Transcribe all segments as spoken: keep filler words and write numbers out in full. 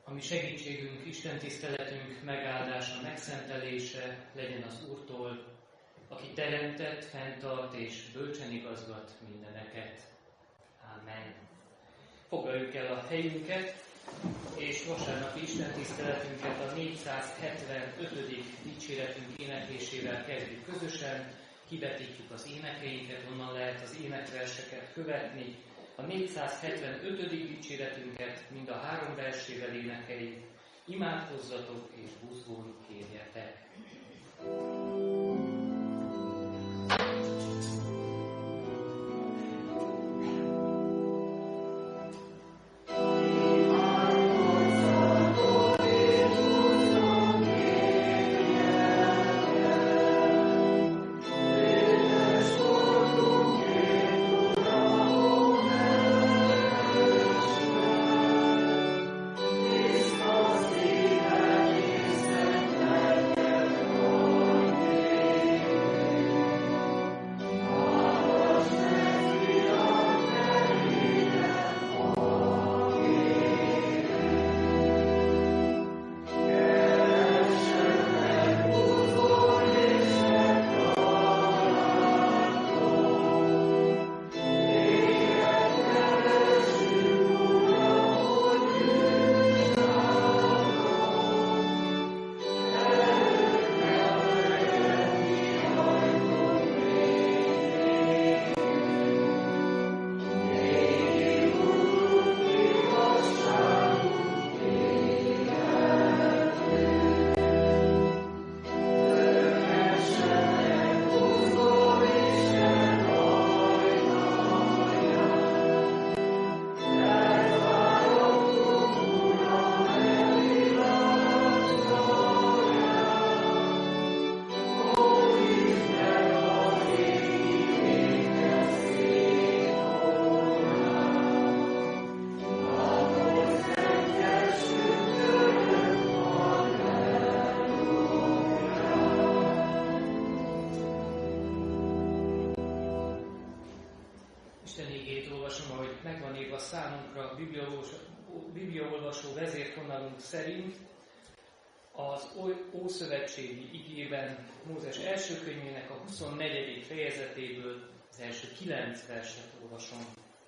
Ami segítségünk, Isten tiszteletünk megáldása, megszentelése legyen az Úrtól, aki teremtett, fenntart és bölcsen igazgat mindeneket. Amen. Foglaljuk el a helyünket, és vasárnapi Isten tiszteletünket a négyszázhetvenötödik dicséretünk éneklésével kezdjük közösen. Kivetítjük az énekeinket, onnan lehet az énekverseket követni. A négyszázhetvenötödik dicséretünket mind a három versével énekeljük. Imádkozzatok és buzgón kérjetek. Számunkra bibliaolvasó vezérfonalunk szerint az Ószövetségi igében Mózes első könyvének a huszonnegyedik fejezetéből az első kilenc verset olvasom.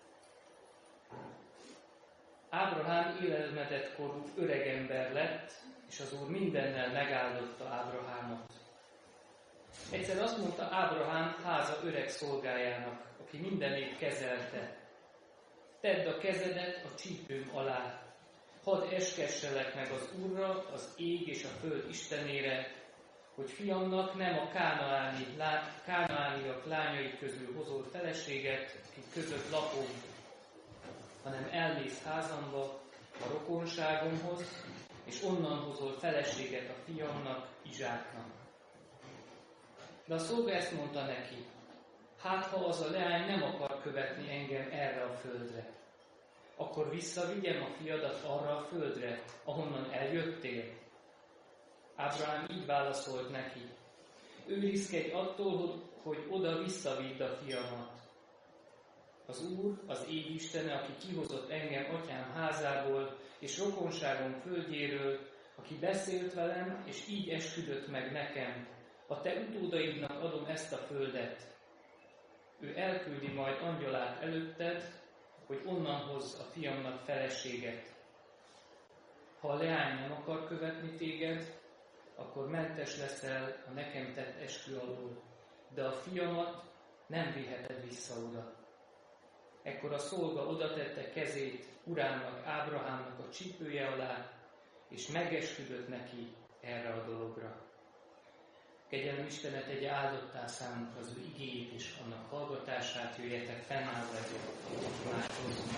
Ábrahám élelmedett korú öregember lett, és az Úr mindennel megáldotta Ábrahámot. Egyszer azt mondta Ábrahám háza öreg szolgájának, aki mindenét kezelte: tedd a kezedet a csípőm alá, hadd eskesselek meg az Úrra, az ég és a föld Istenére, hogy fiamnak nem a kánaáni, lá, kánaániak lányai közül hozol feleséget, akik között lakom, hanem elmész házamba, a rokonságomhoz, és onnan hozol feleséget a fiamnak, Izsáknak. De a szolga ezt mondta neki: hát, ha az a leány nem akar követni engem erre a földre, akkor visszavigyem a fiadat arra a földre, ahonnan eljöttél? Ábrahám így válaszolt neki: őrizkedj attól, hogy oda visszavidd a fiamat. Az Úr, az ég Istene, aki kihozott engem atyám házából és rokonságom földjéről, aki beszélt velem, és így esküdött meg nekem: a te utódaidnak adom ezt a földet. Ő elküldi majd angyalát előtted, hogy onnan hozz a fiamnak feleséget. Ha a leány nem akar követni téged, akkor mentes leszel a nekem tett eskü alól, de a fiamat nem viheted vissza oda. Ekkor a szolga odatette kezét urának, Ábrahámnak a csípője alá, és megesküdött neki erre a dologra. Kegyelem Istene tegye áldottá számunkra az ő igéjét és annak hallgatását, jöjjetek fennállva egyet, imádkozzunk.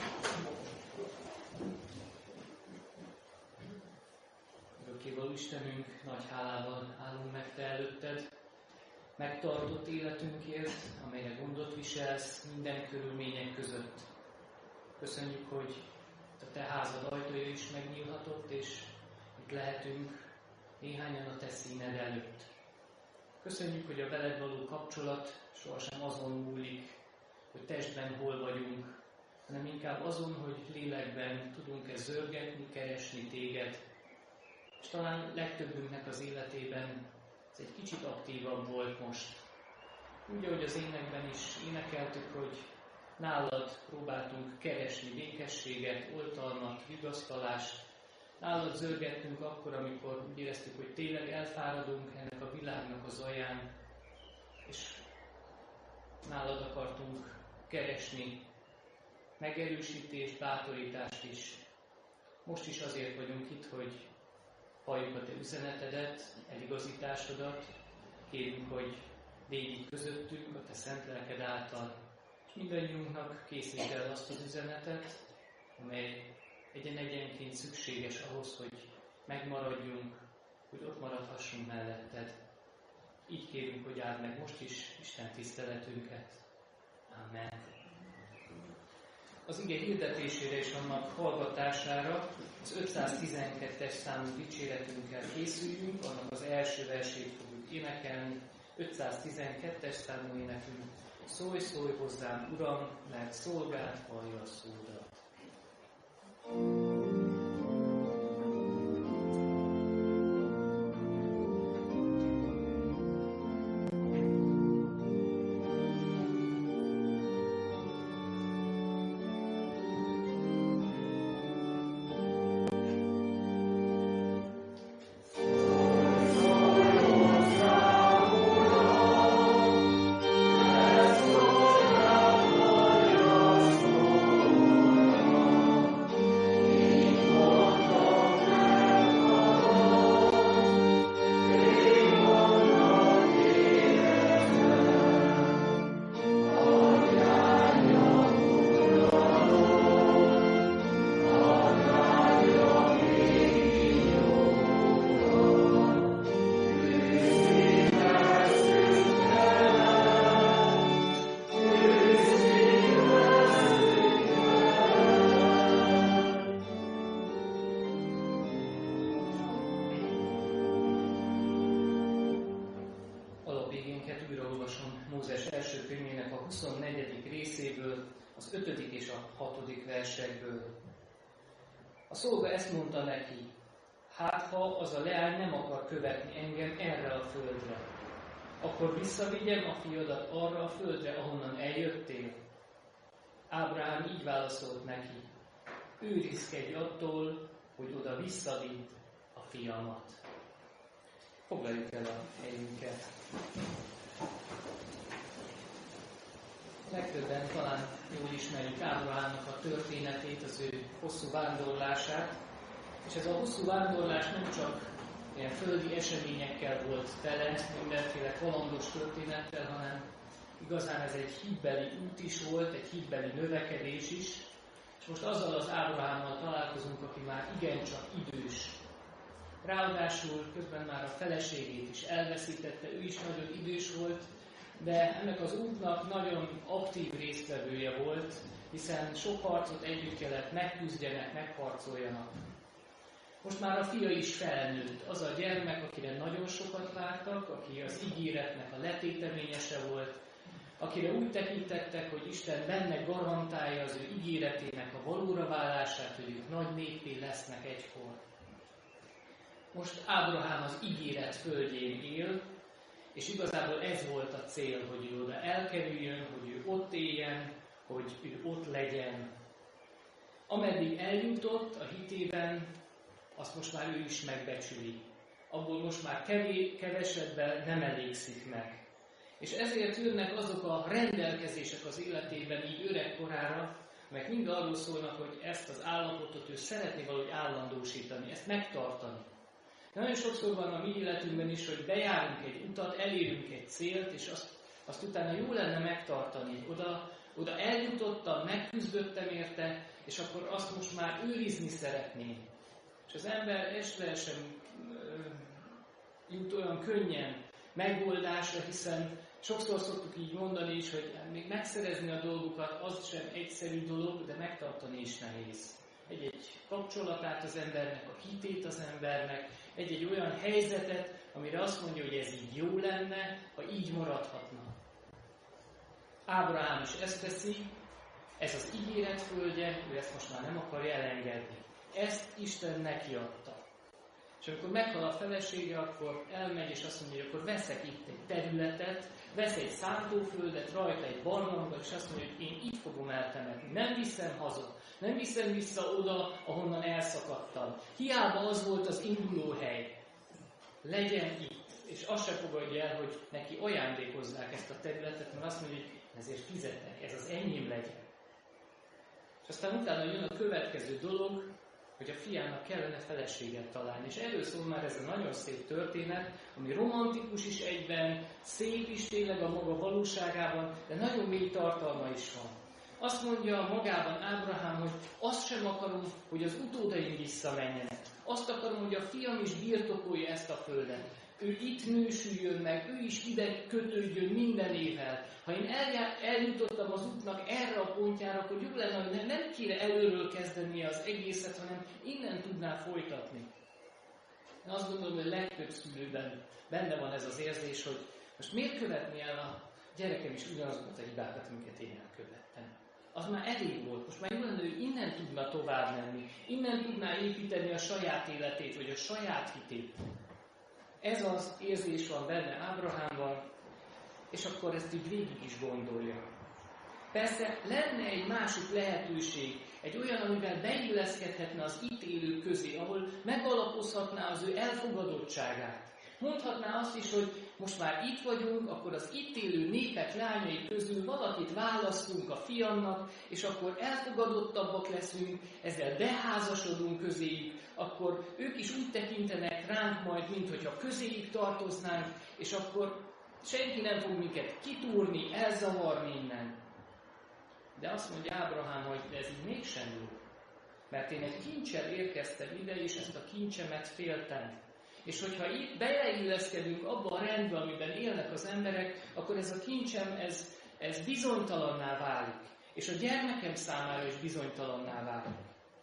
Örökkévaló Istenünk, nagy hálával állunk meg Te előtted, megtartott életünkért, amelyre gondot viselsz minden körülmények között. Köszönjük, hogy a Te házad ajtója is megnyílhatott, és itt lehetünk néhányan a Te színed előtt. Köszönjük, hogy a veled való kapcsolat sohasem azon múlik, hogy testben hol vagyunk, hanem inkább azon, hogy lélekben tudunk-e zörgetni, keresni téged. És talán legtöbbünknek az életében ez egy kicsit aktívabb volt most. Úgy, ahogy az énekben is énekeltük, hogy nálad próbáltunk keresni békességet, oltalmat, vigasztalást. Nálad zörgettünk akkor, amikor úgy éreztük, hogy tényleg elfáradunk ennek a világnak az alján, és nálad akartunk keresni megerősítést, bátorítást is. Most is azért vagyunk itt, hogy halljuk a te üzenetedet, eligazításodat. Kérünk, hogy légy közöttünk a te szent lelked által, és mindannyiunknak készítsd el azt az üzenetet, amely egyen-egyenként szükséges ahhoz, hogy megmaradjunk, hogy ott maradhassunk melletted. Így kérünk, hogy áld meg most is Isten tiszteletünket. Amen. Az ige hirdetésére és annak hallgatására az ötszáztizenkettes számú dicséretünkkel készüljünk, annak az első versét fogjuk énekelni. ötszáztizenkettes számú énekünk. Szólj, szólj hozzám, Uram, mert szolgád hallja a szódat. Mózes első könyvének a huszonnegyedik részéből, az ötödik és a hatodik versekből. A szolga ezt mondta neki: hát ha az a leány nem akar követni engem erre a földre, akkor visszavigyem a fiadat arra a földre, ahonnan eljöttél. Ábrahám így válaszolt neki: őrizkedj attól, hogy oda visszavidd a fiamat. Foglaljuk el a helyünket. Legtöbben talán jól ismerjük Ábrahámnak a történetét, az ő hosszú vándorlását, és ez a hosszú vándorlás nem csak ilyen földi eseményekkel volt tele, mindenféle kalandos történettel, hanem igazán ez egy hitbeli út is volt, egy hitbeli növekedés is, és most azzal az Ábrahámmal találkozunk, aki már igencsak idős. Ráadásul közben már a feleségét is elveszítette, ő is nagyon idős volt, de ennek az útnak nagyon aktív résztvevője volt, hiszen sok harcot együtt kellett megküzdjenek, megharcoljanak. Most már a fia is felnőtt, az a gyermek, akire nagyon sokat vártak, aki az ígéretnek a letéteményese volt, akire úgy tekintettek, hogy Isten benne garantálja az ő ígéretének a valóra válását, hogy ők nagy néppé lesznek egykor. Most Ábrahám az ígéret földjén él, és igazából ez volt a cél, hogy ő oda elkerüljön, hogy ő ott éljen, hogy ő ott legyen. Ameddig eljutott a hitében, azt most már ő is megbecsüli. Abból most már kevés, kevesebbel nem elégszik meg. És ezért jönnek azok a rendelkezések az életében így öregkorára, meg mind arról szólnak, hogy ezt az állapotot ő szeretné valahogy állandósítani, ezt megtartani. Nagyon sokszor van a mi életünkben is, hogy bejárunk egy utat, elérünk egy célt, és azt, azt utána jó lenne megtartani. Oda, oda eljutottam, megküzdöttem érte, és akkor azt most már őrizni szeretném. És az ember esre sem jut olyan könnyen megoldásra, hiszen sokszor szoktuk így mondani is, hogy még megszerezni a dolgokat, az sem egyszerű dolog, de megtartani is nehéz. Egy-egy kapcsolatát az embernek, a hitét az embernek, egy-egy olyan helyzetet, amire azt mondja, hogy ez így jó lenne, ha így maradhatna. Ábrahám is ezt teszi, ez az ígéret földje, ő ezt most már nem akarja elengedni. Ezt Isten neki adta. És amikor meghal a felesége, akkor elmegy, és azt mondja, hogy akkor veszek itt egy területet, vesz egy szántóföldet, rajta egy barlangot, és azt mondja, hogy én itt fogom eltemetni. Nem viszem haza, nem viszem vissza oda, ahonnan elszakadtam. Hiába az volt az indulóhely. Legyen itt. És azt se fogadja el, hogy neki ajándékozzák ezt a területet, mert azt mondja, hogy ezért fizetnek, ez az enyém legyen. És aztán utána jön a következő dolog, hogy a fiának kellene feleséget találni. És erről szól már ez a nagyon szép történet, ami romantikus is egyben, szép is tényleg a maga valóságában, de nagyon mély tartalma is van. Azt mondja magában Ábrahám, hogy azt sem akarom, hogy az utódaim visszamenjenek. Azt akarom, hogy a fiam is birtokolja ezt a földet. Ő itt nősüljön meg, ő is ide kötődjön minden évvel. Ha én eljár, eljutottam az útnak erre a pontjára, akkor jó lenne, hogy nem kéne előről kezdeni az egészet, hanem innen tudná folytatni. Én azt gondolom, hogy a legtöbb szülőben benne van ez az érzés, hogy most miért követni el a gyerekem is ugyanazokat a hibákat, amiket én elkövettem. Az már elég volt. Most már jó lenne, hogy innen tudna tovább menni, innen tudná építeni a saját életét, vagy a saját hitét. Ez az érzés van benne Ábrahámban, és akkor ezt így végig is gondolja. Persze lenne egy másik lehetőség, egy olyan, amivel beilleszkedhetne az itt élők közé, ahol megalapozhatná az ő elfogadottságát. Mondhatná azt is, hogy most már itt vagyunk, akkor az itt élő népek lányai közül valakit választunk a fiamnak, és akkor elfogadottabbak leszünk, ezzel beházasodunk közéjük, akkor ők is úgy tekintenek ránk majd, minthogyha közéjük tartoznánk, és akkor senki nem fog minket kitúrni, elzavarni innen. De azt mondja Ábrahám, hogy ez így mégsem jó. Mert én egy kincsel érkeztem ide, és ezt a kincsemet féltem. És hogyha itt beleilleszkedünk abba a rendbe, amiben élnek az emberek, akkor ez a kincsem, ez, ez bizonytalanná válik. És a gyermekem számára is bizonytalanná válik.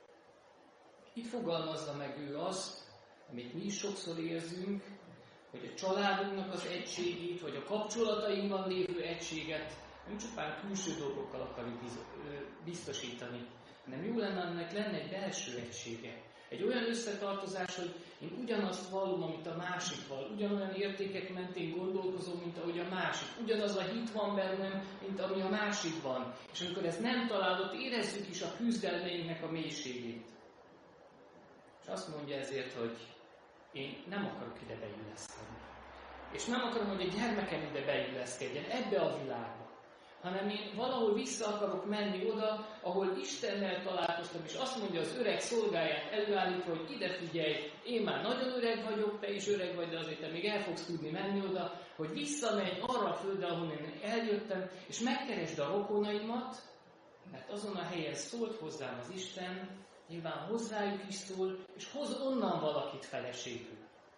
Itt fogalmazza meg ő azt, amit mi is sokszor érzünk, hogy a családunknak az egységét, vagy a kapcsolatainkban lévő egységet nem csupán külső dolgokkal akarjuk biztosítani, hanem jó lenne, ennek lenne egy belső egysége. Egy olyan összetartozás, hogy én ugyanazt vallom, amit a másik vall, ugyanolyan értékek mentén gondolkozom, mint ahogy a másik. Ugyanaz a hit van bennem, mint ami a másik van. És amikor ezt nem találod, érezzük is a küzdelmeinknek a mélységét. És azt mondja ezért, hogy én nem akarok ide beilleszkedni. És nem akarom, hogy egy gyermekem ide beilleszkedjen, ebbe a világba. Hanem én valahol vissza akarok menni oda, ahol Istennel találkoztam, és azt mondja az öreg szolgáját előállítva, hogy ide figyelj, én már nagyon öreg vagyok, te is öreg vagy, de azért te még el fogsz tudni menni oda, hogy visszamenj arra a földre, ahol én eljöttem, és megkeresd a rokonaimat, mert azon a helyen szólt hozzám az Isten, nyilván hozzájuk is szól, és hoz onnan valakit feleségül.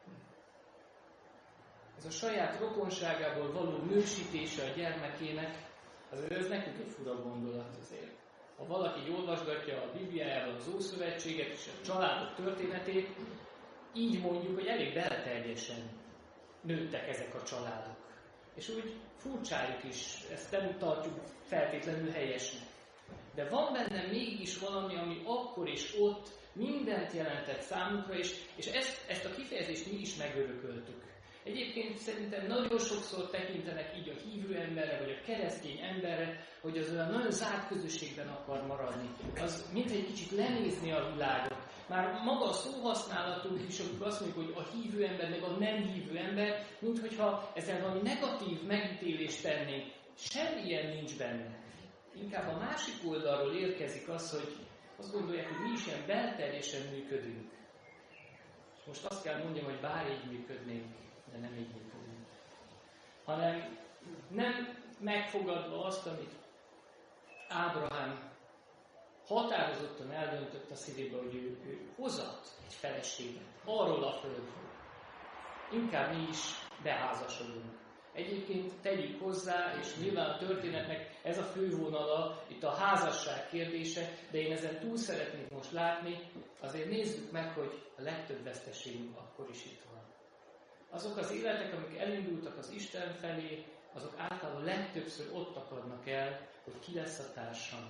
Ez a saját rokonságából való nősítése a gyermekének, azért ez nekünk egy fura gondolat azért. Ha valaki olvasgatja a Bibliájában az Ószövetséget és a családok történetét, így mondjuk, hogy elég beleterjesen nőttek ezek a családok. És úgy furcsájuk is, ezt nem tartjuk feltétlenül helyesnek. De van benne mégis valami, ami akkor és ott mindent jelentett számukra, és, és ezt, ezt a kifejezést mi is megörököltük. Egyébként szerintem nagyon sokszor tekintenek így a hívő emberre, vagy a keresztény emberre, hogy az olyan nagyon zárt közösségben akar maradni. Az mint egy kicsit lenézni a világot. Már maga a szóhasználatunk is, amikor azt mondjuk, hogy a hívő ember, meg a nem hívő ember, minthogyha ezzel valami negatív megítélést tennénk. Semmilyen nincs benne. Inkább a másik oldalról érkezik az, hogy azt gondolják, hogy mi is ilyen belterjesen működünk. Most azt kell mondjam, hogy bár így működnénk, de nem így működünk. Hanem nem megfogadva azt, amit Ábrahám határozottan eldöntött a szívébe, hogy ő, ő hozat egy feleséget arról a földről. Inkább mi is beházasodunk. Egyébként tegyük hozzá, és nyilván a történetnek ez a fővonala, itt a házasság kérdése, de én ezen túl szeretnék most látni, azért nézzük meg, hogy a legtöbb veszteségünk akkor is itt van. Azok az életek, amik elindultak az Isten felé, azok általában legtöbbször ott akadnak el, hogy ki lesz a társam,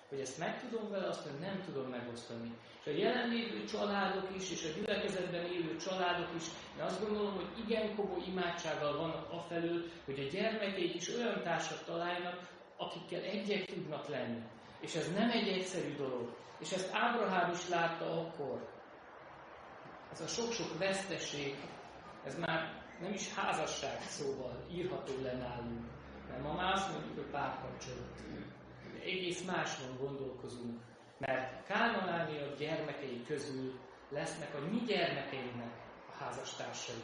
Hogy ezt meg tudom vele, azt mondja, nem tudom megosztani. És a jelenlévő családok is, és a gyülekezetben élő családok is, én azt gondolom, hogy igen komoly imádsággal vannak afelől, hogy a gyermekeik is olyan társat találjanak, akikkel egyek tudnak lenni. És ez nem egy egyszerű dolog. És ezt Ábrahám is látta akkor. Ez a sok-sok veszteség, ez már nem is házasság szóval írható le nálunk. Mert ma már azt mondjuk, hogy párkapcsolat. Egész máson gondolkozunk. Mert Kálnonániak gyermekei közül lesznek a mi gyermekeinknek a házastársai.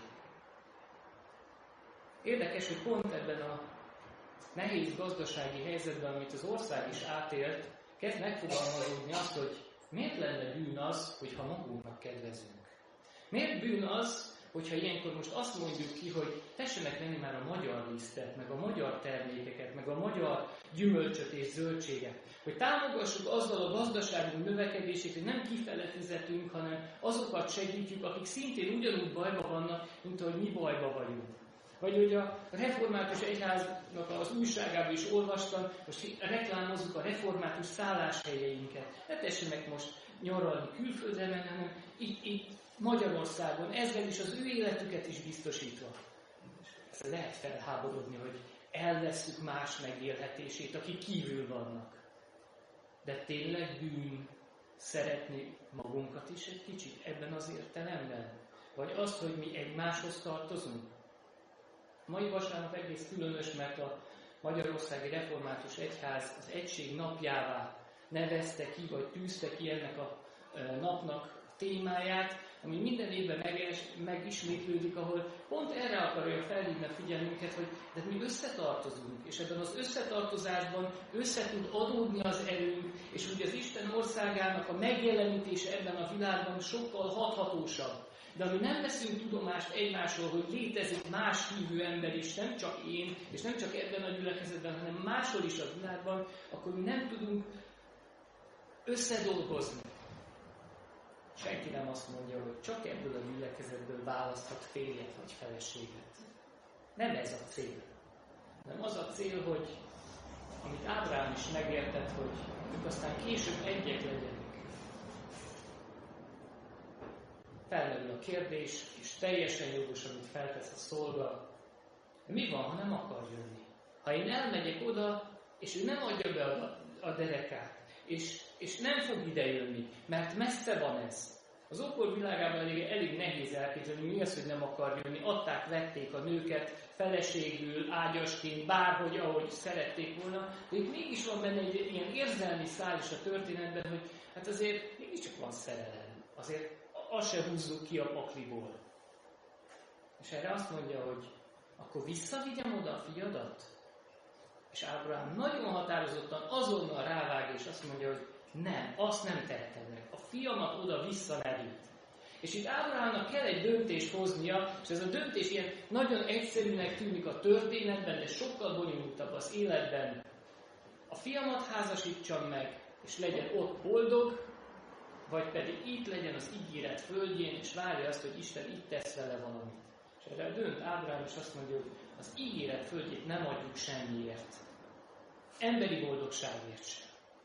Érdekes, hogy pont ebben a nehéz gazdasági helyzetben, amit az ország is átélt, kezd megfogalmazódni azt, hogy miért lenne bűn az, hogyha magunknak kedvezünk. Miért bűn az, hogyha ilyenkor most azt mondjuk ki, hogy tessenek lenni már a magyar lisztet, meg a magyar termékeket, meg a magyar gyümölcsöt és zöldséget. Hogy támogassuk azzal a gazdaságunk növekedését, hogy nem kifele fizetünk, hanem azokat segítjük, akik szintén ugyanúgy bajba vannak, mint ahogy mi bajba vagyunk. Vagy hogy a református egyháznak az újságában is olvastam, most reklámozzuk a református szálláshelyeinket. Ne tessenek most nyaralni külföldre menni, hanem itt, itt Magyarországon, ezzel is az ő életüket is biztosítva. Ezt lehet felháborodni, hogy elvesszük más megélhetését, akik kívül vannak. De tényleg bűn szeretni magunkat is egy kicsit ebben az értelemben? Vagy azt, hogy mi egymáshoz tartozunk? Mai vasárnap egész különös, mert a Magyarországi Református Egyház az Egység napjává nevezte ki, vagy tűzte ki ennek a napnak a témáját, ami minden évben meges, megismétlődik, ahol pont erre akarja felhívni a figyelmünket, hogy de mi összetartozunk, és ebben az összetartozásban össze tud adódni az erőnk, és ugye az Isten országának a megjelenítése ebben a világban sokkal hathatósabb. De ami nem veszünk tudomást egymásról, hogy létezik más hívő ember is, nem csak én, és nem csak ebben a gyülekezetben, hanem máshol is a világban, akkor mi nem tudunk összedolgozni. Senki nem azt mondja, hogy csak ebből a gyülekezetből választhat férjet vagy feleséget. Nem ez a cél. Nem az a cél, hogy amit Ábrahám is megértett, hogy ők aztán később egyek legyenek. Felmerül a kérdés, és teljesen jogos, amit feltesz a szolga. De mi van, ha nem akar jönni? Ha én elmegyek oda, és ő nem adja be a, a derekát, és, és nem fog idejönni, mert messze van ez. Az ókor világában elég, elég nehéz elképzelni, mi az, hogy nem akar jönni. Adták, vették a nőket feleségül, ágyasként, bárhogy, ahogy szerették volna. De itt mégis van benne egy ilyen érzelmi szál is a történetben, hogy hát azért mégiscsak van szerelem. Azért azt se húzzuk ki a pakliból. És erre azt mondja, hogy akkor visszavigyem oda a fiadat? És Ábrahám nagyon határozottan azonnal rávág, és azt mondja, hogy nem, azt nem teheted meg. A fiamat oda vissza ne vidd. És itt Ábrahámnak kell egy döntést hoznia, és ez a döntés ilyen nagyon egyszerűnek tűnik a történetben, de sokkal bonyolultabb az életben. A fiamat házasítsam meg, és legyen ott boldog, vagy pedig itt legyen az ígéret földjén, és várja azt, hogy Isten itt tesz vele valamit. És erre dönt Ábrahám, és azt mondja, hogy az ígéret földjét nem adjuk semmiért. Emberi boldogságért sem.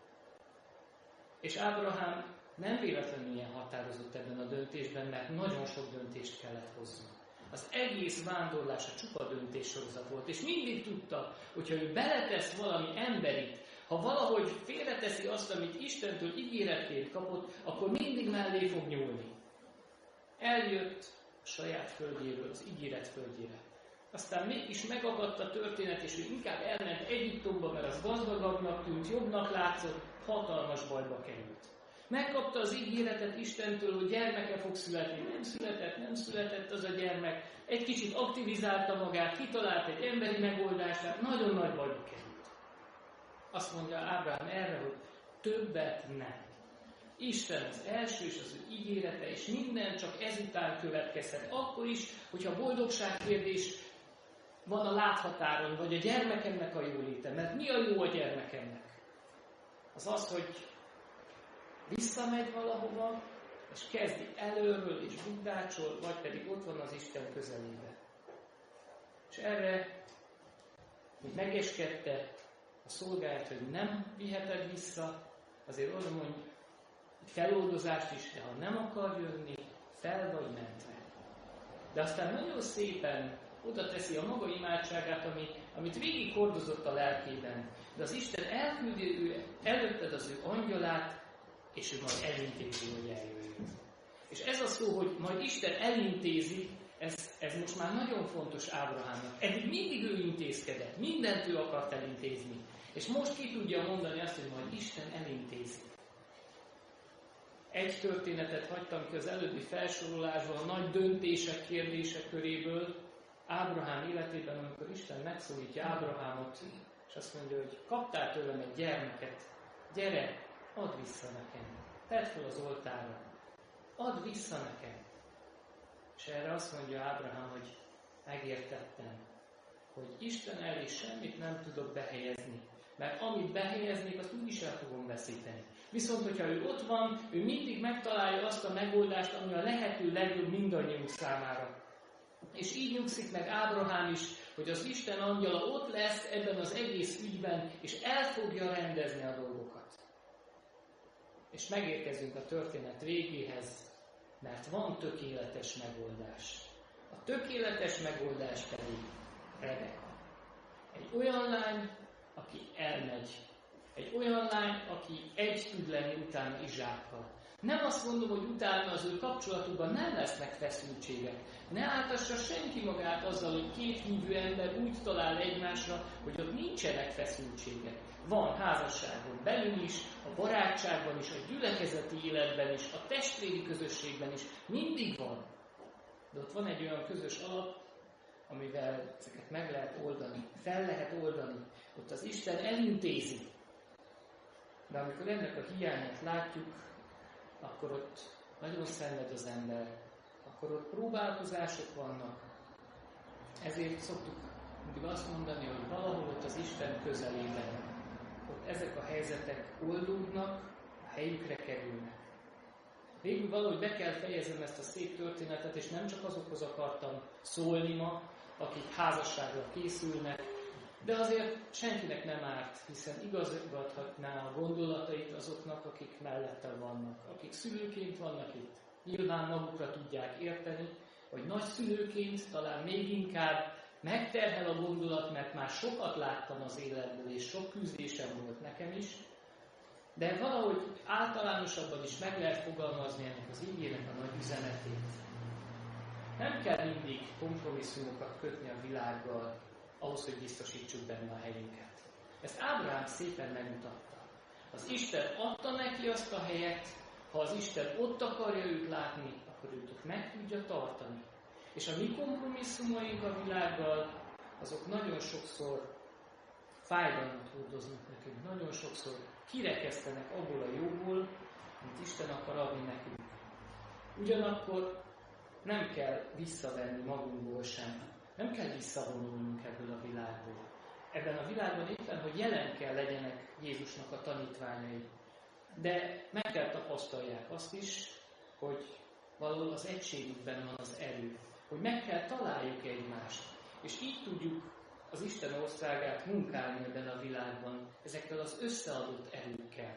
És Ábrahám nem véletlenül ilyen határozott ebben a döntésben, mert nagyon sok döntést kellett hozni. Az egész vándorlása csupa döntéssorozat volt, és mindig tudta, hogyha ő beletesz valami emberit, ha valahogy félreteszi azt, amit Istentől ígéretként kapott, akkor mindig mellé fog nyúlni. Eljött a saját földjéről, az ígéret földjére. Aztán mégis megakadt a történet, és ő inkább elment Egyiptomba, mert az gazdagabbnak tűnt, jobbnak látszott, hatalmas bajba került. Megkapta az ígéretet Istentől, hogy gyermeke fog születni. Nem született, nem született az a gyermek. Egy kicsit aktivizálta magát, kitalált egy emberi megoldást, nagyon nagy bajba került. Azt mondja Ábrahám erre, hogy többet nem. Isten az első és az ő ígérete, és minden csak ezután következhet. Akkor is, hogyha boldogságkérdés van a láthatáron, vagy a gyermekemnek a jóléte. Mert mi a jó a gyermekemnek? Az az, hogy visszamegy valahova, és kezdi előről, és bugdácsol, vagy pedig ott van az Isten közelébe. És erre, hogy megeskedte a szolgáját, hogy nem viheted vissza, azért oda mondja, feloldozást is, de ha nem akar jönni, fel vagy mentve. De aztán nagyon szépen oda teszi a maga imádságát, ami, amit végig hordozott a lelkében. De az Isten elküldi ő, előtted az ő angyalát, és ő majd elintézi, hogy eljöjjön. És ez a szó, hogy majd Isten elintézi, ez, ez most már nagyon fontos Ábrahámnak. Eddig mindig ő intézkedett, mindent ő akart elintézni. És most ki tudja mondani azt, hogy majd Isten elintézi. Egy történetet hagytam ki az előbbi felsorolásban, a nagy döntések, kérdések köréből, Ábrahám életében, amikor Isten megszólítja Ábrahámot, és azt mondja, hogy kaptál tőlem egy gyermeket, gyere, add vissza nekem, tedd fel az oltárra, add vissza nekem. És erre azt mondja Ábrahám, hogy megértettem, hogy Isten elé semmit nem tudok behelyezni, mert amit behelyeznék, azt úgyis el fogom veszíteni. Viszont, hogyha ő ott van, ő mindig megtalálja azt a megoldást, ami a lehető legjobb mindannyiunk számára. És így nyugszik meg Ábrahám is, hogy az Isten angyala ott lesz ebben az egész ügyben, és el fogja rendezni a dolgokat. És megérkezünk a történet végéhez, mert van tökéletes megoldás. A tökéletes megoldás pedig Rebeka. Egy olyan lány, aki elmegy. Egy olyan lány, aki egy tud lenni utána Izsákkal. Nem azt mondom, hogy utána az ő kapcsolatukban nem lesznek feszültségek. Ne áltassa senki magát azzal, hogy két hívő ember úgy talál egymásra, hogy ott nincsenek feszültségek. Van házasságon belül is, a barátságban is, a gyülekezeti életben is, a testvéri közösségben is. Mindig van. De ott van egy olyan közös alap, amivel ezeket meg lehet oldani, fel lehet oldani. Ott az Isten elintézi. De amikor ennek a hiányát látjuk, akkor ott nagyon szenved az ember, akkor ott próbálkozások vannak. Ezért szoktuk mindig azt mondani, hogy valahol ott az Isten közelében, ott ezek a helyzetek oldódnak, a helyükre kerülnek. Végül valahogy be kell fejeznem ezt a szép történetet, és nem csak azokhoz akartam szólni ma, akik házasságra készülnek, de azért senkinek nem árt, hiszen igazgathatná a gondolatait azoknak, akik mellette vannak, akik szülőként vannak itt. Nyilván magukra tudják érteni, vagy nagyszülőként talán még inkább megterhel a gondolat, mert már sokat láttam az életből, és sok küzdésem volt nekem is, de valahogy általánosabban is meg lehet fogalmazni ennek az igének a nagy üzenetét. Nem kell mindig kompromisszumokat kötni a világgal, ahhoz, hogy biztosítsuk benne a helyünket. Ezt Ábrahám szépen megmutatta. Az Isten adta neki azt a helyet, ha az Isten ott akarja őt látni, akkor őt meg tudja tartani. És a mi kompromisszumaink a világgal, azok nagyon sokszor fájdalmat hordoznak nekünk, nagyon sokszor kirekesztenek abból a jóból, amit Isten akar adni nekünk. Ugyanakkor nem kell visszavenni magunkból sem. Nem kell visszavonulnunk ebből a világból. Ebben a világban éppen, hogy jelen kell legyenek Jézusnak a tanítványai. De meg kell tapasztalják azt is, hogy valahol az egységükben van az erő. Hogy meg kell találjuk egymást. És így tudjuk az Isten országát munkálni ebben a világban, ezekkel az összeadott erőkkel.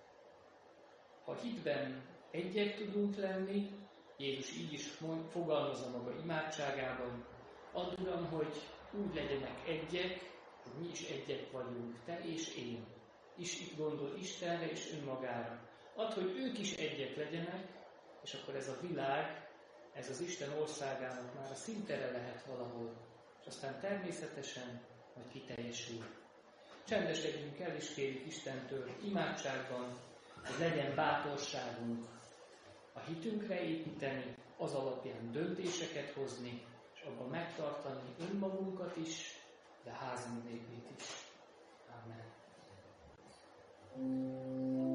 Ha hitben egyek tudunk lenni, Jézus így is fogalmazza maga imádságában, add, Uram, hogy úgy legyenek egyek, hogy mi is egyek vagyunk, te és én. És itt gondol Istenre és önmagára. Add, hogy ők is egyek legyenek, és akkor ez a világ, ez az Isten országának már a szintere lehet valahol. És aztán természetesen majd kiteljesül. Csendesedjünk el, és kérjük Istentől imádságban, hogy legyen bátorságunk a hitünkre építeni, az alapján döntéseket hozni, és abban megtartani önmagunkat is, de házunk népét is. Amen.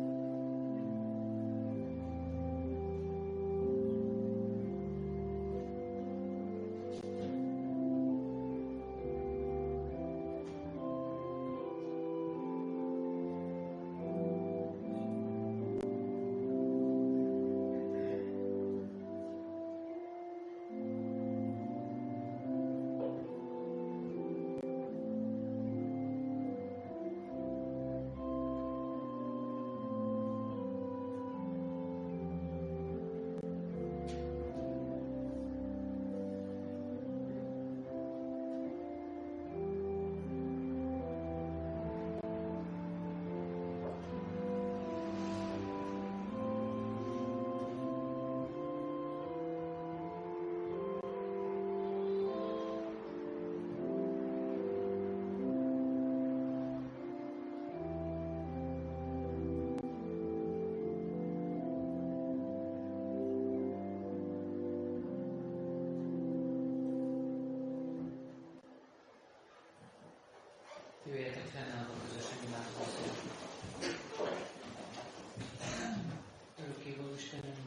fennállva közösen imádkozzunk. Örökkévaló Istenünk,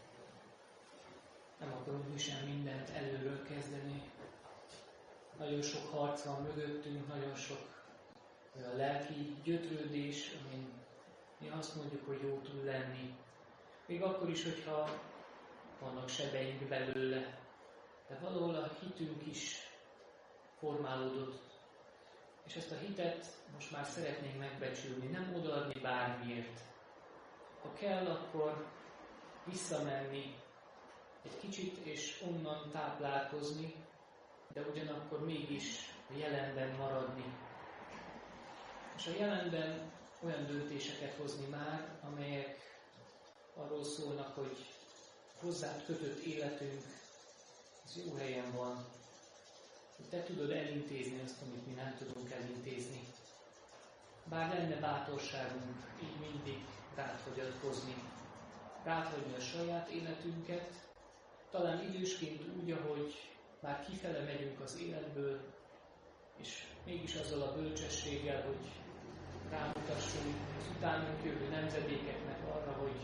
nem akarunk mi sem mindent előről kezdeni. Nagyon sok harc van mögöttünk, nagyon sok olyan lelki gyötrődés, amin mi azt mondjuk, hogy jó tud lenni. Még akkor is, hogyha vannak sebeink belőle, de valahol a hitünk is formálódott. És ezt a hitet most már szeretnénk megbecsülni, nem odaadni bármiért. Ha kell, akkor visszamenni egy kicsit és onnan táplálkozni, de ugyanakkor mégis a jelenben maradni. És a jelenben olyan döntéseket hozni már, amelyek arról szólnak, hogy hozzád kötött életünk, ez jó helyen van. Te tudod elintézni azt, amit mi nem tudunk elintézni. Bár lenne bátorságunk így mindig rád hagyatkozni, rád hagyni a saját életünket, talán idősként úgy, ahogy már kifele megyünk az életből, és mégis azzal a bölcsességgel, hogy rámutassunk az utánunk jövő nemzedékeknek arra, hogy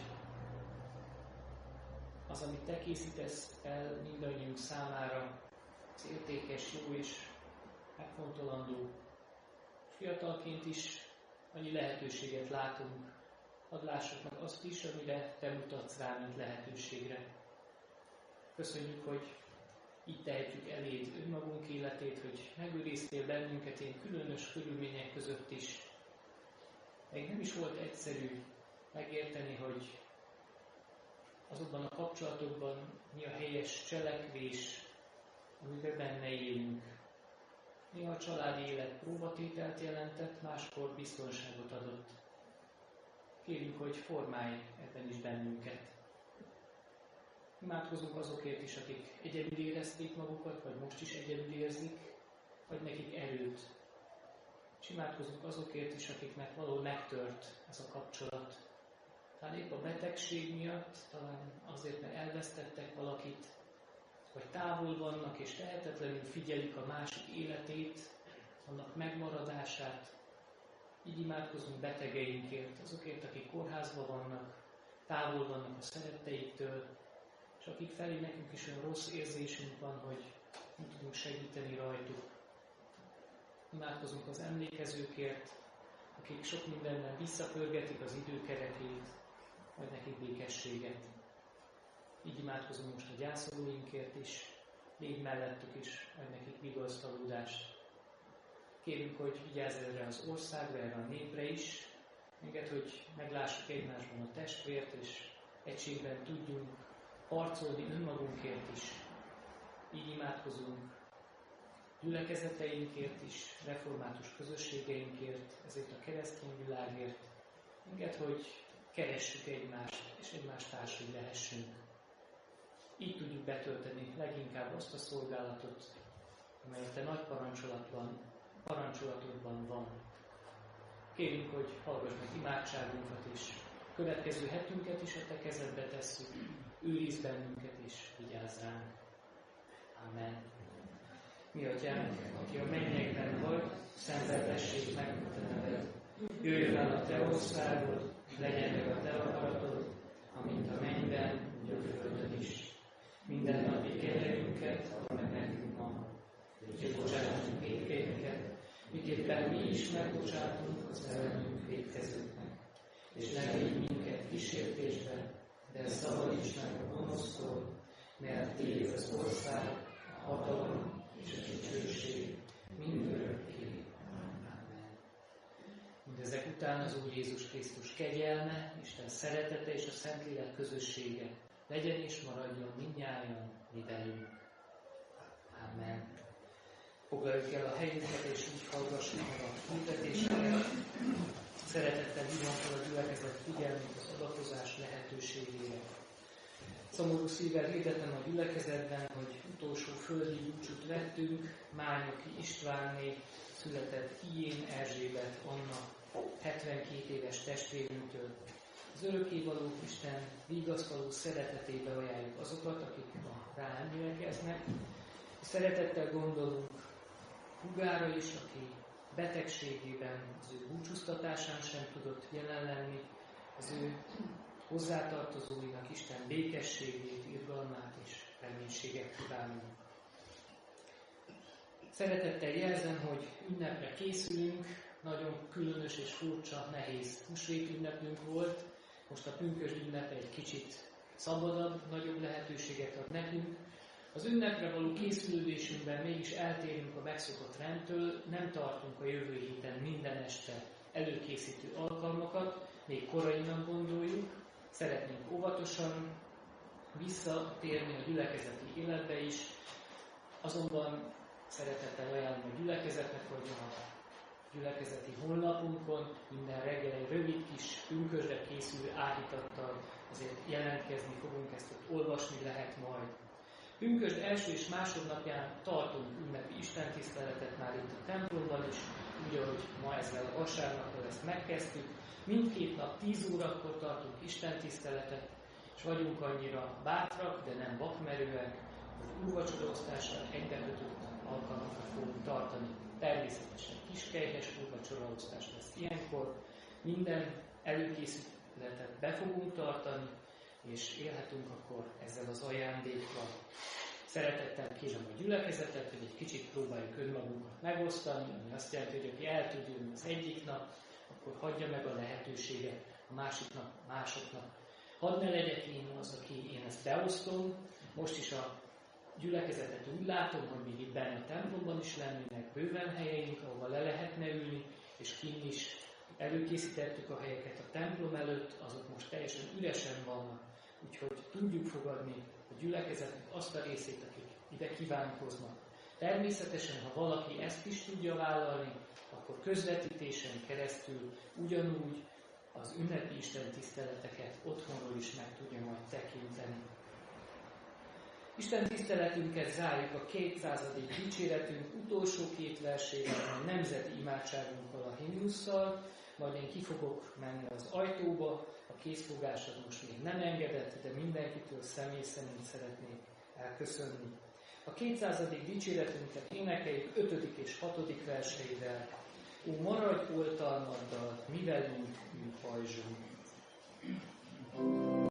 az, amit te készítesz el mindannyiunk számára, az értékes, jó és megfontolandó. Fiatalként is annyi lehetőséget látunk, hadd lássuk meg azt is, amire te mutatsz rá, mint lehetőségre. Köszönjük, hogy így tehetjük eléd önmagunk életét, hogy megőriztél bennünket ilyen különös körülmények között is. Még nem is volt egyszerű megérteni, hogy azokban a kapcsolatokban mi a helyes cselekvés, amiben benne élünk. Néha a családi élet próbatételt jelentett, máskor biztonságot adott. Kérjük, hogy formálj ebben is bennünket. Imádkozunk azokért is, akik egyedül érezték magukat, vagy most is egyedül érzik, vagy nekik erőt. És imádkozunk azokért is, akiknek valahol megtört ez a kapcsolat. Talán épp a betegség miatt, talán azért, mert elvesztettek valakit, vagy távol vannak és tehetetlenül figyelik a másik életét, annak megmaradását. Így imádkozunk betegeinkért, azokért, akik kórházban vannak, távol vannak a szeretteiktől, és akik felé nekünk is olyan rossz érzésünk van, hogy nem tudunk segíteni rajtuk. Imádkozunk az emlékezőkért, akik sok mindennel visszapörgetik az időkerekét, vagy nekik békességet. Így imádkozunk most a gyászolóinkért is, légy mellettük is, vagy nekik vigasztalódást. Kérünk, hogy vigyázz erre az országra, erre a népre is, engedd, hogy meglássuk egymásban a testvért, és egységben tudjunk harcolni önmagunkért is. Így imádkozunk gyülekezeteinkért is, református közösségeinkért, ezért a keresztény világért. Engedd, hogy keressük egymást, és egymás társai lehessünk. Így tudjuk betölteni leginkább azt a szolgálatot, amelyet te nagy parancsolatban, parancsolatodban van. Kérjük, hogy hallgass meg imádságunkat is, következő hetünket is a te kezedbe tesszük, őrizz bennünket és vigyázz ránk. Amen. Mi atyánk, aki a mennyekben vagy, szenteltessék meg a te neved. Jöjjön el a te országod, legyen meg a te akaratod, amint a mennyben, úgy a földön is. Minden napi kenyerünket add meg nekünk ma, és bocsátunk vétkeinket, miképpen mi is megbocsátunk az ellenünk vétkezőknek. És ne védj minket kísértésbe, de szabadíts meg a gonosztól, mert tiéd az ország, a hatalom és a dicsőség mindörökké. Amen. Mindezek után az Úr Jézus Krisztus kegyelme, Isten szeretete és a Szentlélek közössége legyen és maradjon mindnyájan mi velünk. Amen. Foglaljuk el a helyünket, és így hallgassuk meg a hirdetéseket. Szeretettel hívom fel a gyülekezet figyelmét az adakozás lehetőségére. Szomorú szívvel hirdetem a gyülekezetben, hogy utolsó földi búcsút vettünk Mányoki Istvánné született Hijén Erzsébet Anna hetvenkét éves testvérünktől. Az örökkévaló Isten vigasztaló szeretetébe ajánljuk azokat, akik ma rá emlékeznek. Szeretettel gondolunk Hugára is, aki betegségében, az ő búcsúztatásán sem tudott jelen lenni, az ő hozzátartozóinak Isten békességét, irgalmát és reménységet kívánunk. Szeretettel jelzem, hogy ünnepre készülünk, nagyon különös és furcsa, nehéz húsvét ünnepünk volt. Most a pünkösd ünnepe egy kicsit szabadabb, nagyobb lehetőséget ad nekünk. Az ünnepre való készülődésünkben mégis eltérünk a megszokott rendtől, nem tartunk a jövő héten minden este előkészítő alkalmakat, még korainak gondoljuk, szeretnénk óvatosan visszatérni a gyülekezeti életbe is, azonban szeretettel ajánlom a gyülekezetnek, hogy a gyülekezeti honlapunkon minden reggel egy rövid kis pünkösdre készülő áhítattal azért jelentkezni fogunk, ezt ott olvasni lehet majd. Pünkösd első és másodnapján tartunk ünnepi istentiszteletet már itt a templomban is, úgy, ahogy ma ezzel a vasárnappal ezt megkezdtük. Mindkét nap tíz órakor tartunk istentiszteletet, és vagyunk annyira bátrak, de nem vakmerőek, hogy úrvacsoraosztással egybekötött alkalmakat fogunk tartani. Természetesen kiskelyhes úrvacsoraosztás lesz ilyenkor. Minden előkészületet be fogunk tartani, és élhetünk akkor ezzel az ajándékkal. Szeretettel kérem a gyülekezetet, hogy egy kicsit próbáljuk önmagunkat megosztani, ami azt jelenti, hogy aki el tud jönni az egyik nap, akkor hagyja meg a lehetőséget a másik nap másoknak. Hadd ne legyek én az, aki én ezt beosztom. Most is a gyülekezetet úgy látom, hogy még itt benne a templomban is lennének bőven helyeink, ahova le lehetne ülni, és kint is előkészítettük a helyeket a templom előtt, azok most teljesen üresen vannak, úgyhogy tudjuk fogadni a gyülekezetnek azt a részét, akik ide kívánkoznak. Természetesen, ha valaki ezt is tudja vállalni, akkor közvetítésen keresztül ugyanúgy az ünnepi istentiszteleteket otthonról is meg tudja majd tekinteni. Isten tiszteletünket zárjuk a kétszázadik dicséretünk utolsó két versével, a nemzeti imádságunkkal, a himnusszal, majd én ki fogok menni az ajtóba, a készfogásod most még nem engedett, de mindenkitől személy szerint szeretnék elköszönni. A kétszázadik dicséretünket énekeljük ötödik és hatodik verseivel. Ó, maradj oltalmaddal, mi velünk ül pajzsunk.